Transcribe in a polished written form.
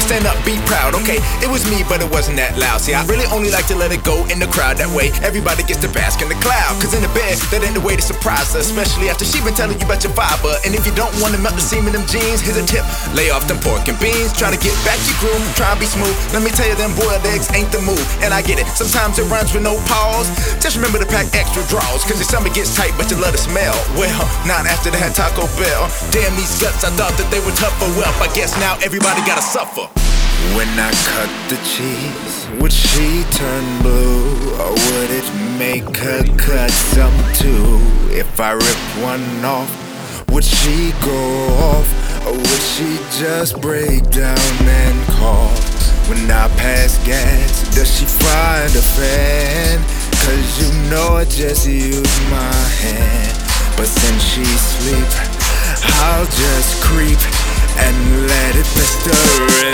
stand up, be proud. Okay, it was me, but it wasn't that loud. See, I really only like to let it go in the crowd. That way, everybody gets to bask in the cloud. Cause in the bed, that ain't the way to surprise her, especially after she been telling you about your fiber. And if you don't want to melt the seam in them jeans, here's a tip: lay off them pork and beans. Try to get back your groove, try and be smooth. Let me tell you, them boiled eggs ain't the move. And I get it, sometimes it runs with no pause. Just remember to pack extra draws, cause your stomach gets tight, but you love the smell. Well, not after they had Taco Bell. Damn these guts, I thought that they were tough for wealth. I guess now everybody gotta suffer. When I cut the cheese, would she turn blue? Or would it make her cut some too? If I rip one off, would she go off? Or would she just break down and cough? When I pass gas, does she find a fan? Cause you know I just use my hand. But since she sleep, I'll just creep and let it fester.